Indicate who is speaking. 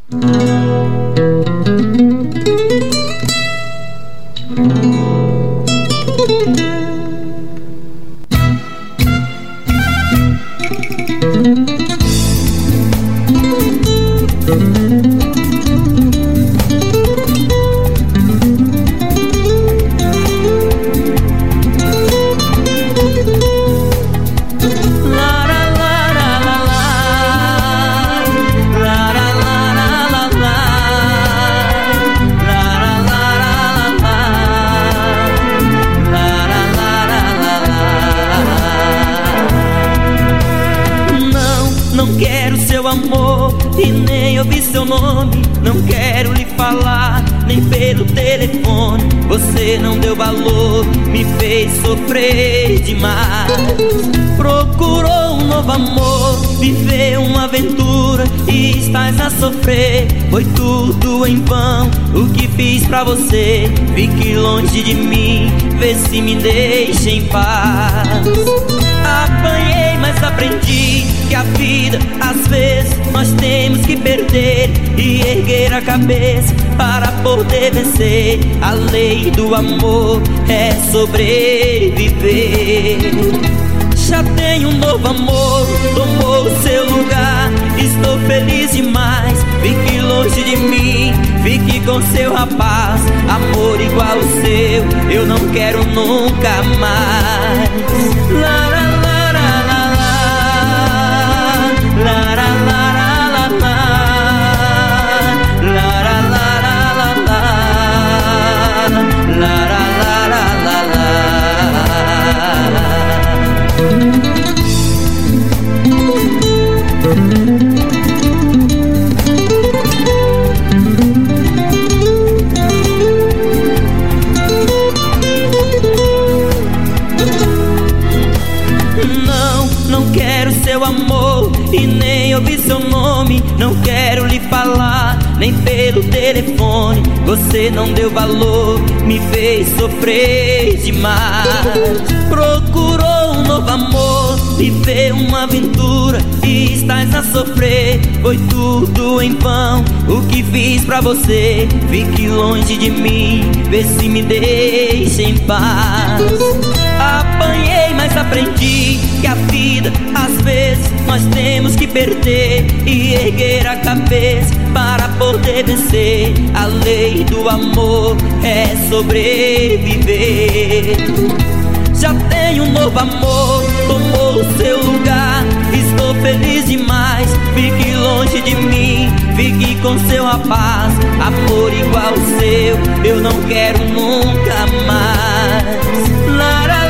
Speaker 1: Não quero seu amor e nem ouvir seu nome. Não quero lhe falar nem pelo telefone. Você não deu valor, me fez sofrer demais. Procurou um novo amor, viveu uma aventura e estás a sofrer. Foi tudo em vão o que fiz pra você. Fique longe de mim, vê se me deixa em paz. Apanhei, mas aprendi que a vida, às vezes, nós temos que perder e erguer a cabeça para poder vencer. A lei do amor é sobreviver. Já tenho um novo amor, tomou o seu lugar. Estou feliz demais, fique longe de mim, fique com seu rapaz. Amor igual o seu, eu não quero nunca mais. Não quero seu amor e nem ouvir seu nome. Não quero lhe falar nem pelo telefone. Você não deu valor, me fez sofrer demais. Procurou um novo amor, viveu uma aventura e estás a sofrer. Foi tudo em vão o que fiz pra você. Fique longe de mim, vê se me deixa em paz. Apanhei, mas aprendi que a vida, às vezes, nós temos que perder e erguer a cabeça para poder vencer. A lei do amor é sobreviver. Já tenho um novo amor, tomou o seu lugar. Estou feliz demais, fique longe de mim, fique com seu rapaz. Amor igual o seu, eu não quero nunca mais.